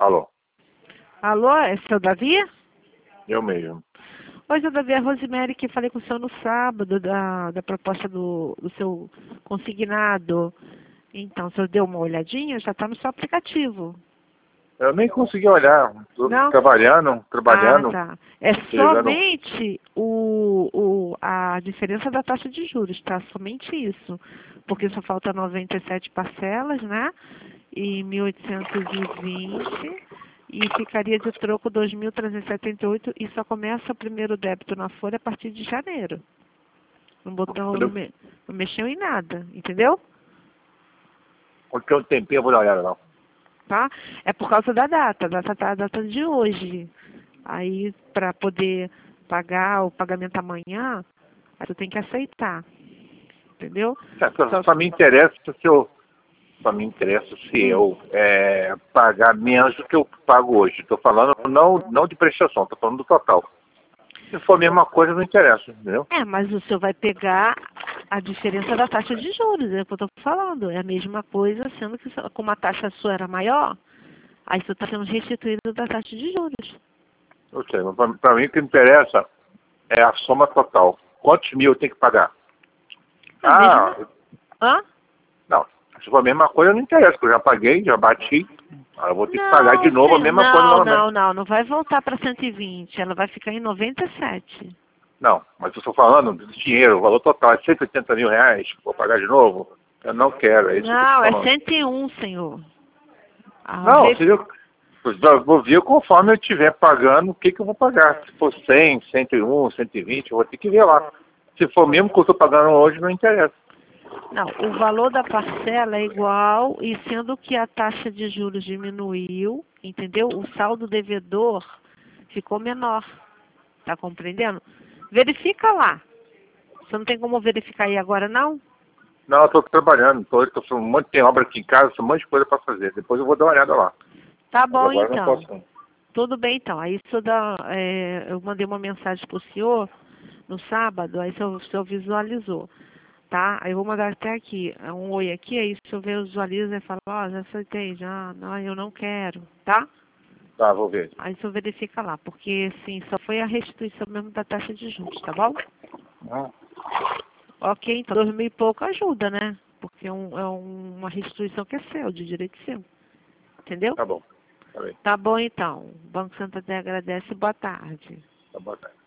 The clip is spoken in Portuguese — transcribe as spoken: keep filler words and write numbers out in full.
Alô? Alô, é seu Davi? Eu mesmo. Oi, seu Davi, é a Rosemary, que falei com o senhor no sábado da, da proposta do, do seu consignado. Então, o senhor deu uma olhadinha? Já está no seu aplicativo. Eu nem consegui olhar. Tô Não? trabalhando, trabalhando. Ah, tá. É Chegando. somente o, o, a diferença da taxa de juros, tá? Somente isso. Porque só falta noventa e sete parcelas, né? E mil oitocentos e vinte. E ficaria de troco dois mil trezentos e setenta e oito e só começa o primeiro débito na folha a partir de janeiro. Não botou, não, me, não mexeu em nada, entendeu? Porque um tempinho eu vou dar uma olhada, não. Tá? É por causa da data, a data tá a data de hoje. Aí, para poder pagar o pagamento amanhã, aí tu tem que aceitar, entendeu? Só, Só, só me interessa se eu... Só me interessa se eu é, pagar menos do que eu pago hoje. Estou falando não, não de prestação, estou falando do total. Se for a mesma coisa, não interessa, entendeu? é, mas o senhor vai pegar a diferença da taxa de juros, é o que eu estou falando. É a mesma coisa, sendo que só- como a taxa sua era maior, aí você está sendo restituído da taxa de juros. Eu sei, mas para mim o que interessa é a soma total. Quantos mil eu tenho que pagar? É a Ah, mesma... Hã? não. Se for a mesma coisa, não interessa, porque eu já paguei, já bati. Agora eu vou ter que pagar de Não, novo a senhor, mesma coisa não, novamente. não, não, não vai voltar para cento e vinte, ela vai ficar em noventa e sete. Não, mas eu estou falando do dinheiro, o valor total é cento e oitenta mil reais, vou pagar de novo? Eu não quero, é isso que eu Não, estou é falando. cento e um, senhor. A Não, re- se eu, eu vou ver conforme eu estiver pagando, o que, que eu vou pagar. Se for cem, cento e um, cento e vinte, eu vou ter que ver lá. Se for mesmo que eu estou pagando hoje, não interessa. Não, o valor da parcela é igual, e sendo que a taxa de juros diminuiu, entendeu? O saldo devedor ficou menor. Tá compreendendo? Verifica lá. Você não tem como verificar aí agora, não? Não, eu estou trabalhando, tô, tô, um monte, tem obra aqui em casa, tem um monte de coisa para fazer. Depois eu vou dar uma olhada lá. Tá Mas bom, agora eu não então. posso não. Tudo bem, então. Aí isso dá, é, eu mandei uma mensagem pro senhor no sábado, aí o senhor, o senhor visualizou, tá? Aí eu vou mandar até aqui, um oi aqui, aí o senhor visualiza e fala, ó, já aceitei, já, não, eu não quero, tá? Tá, vou ver. Aí o senhor verifica lá, porque, sim, só foi a restituição mesmo da taxa de juros, tá bom? Ah, Ok, então dois mil e pouco ajuda, né? Porque é, um, é um- uma restituição que é seu, de direito seu. Entendeu? tá bom. Tá bem. Tá bom, então. O Banco Santander agradece. Boa tarde. Tá bom. Tá.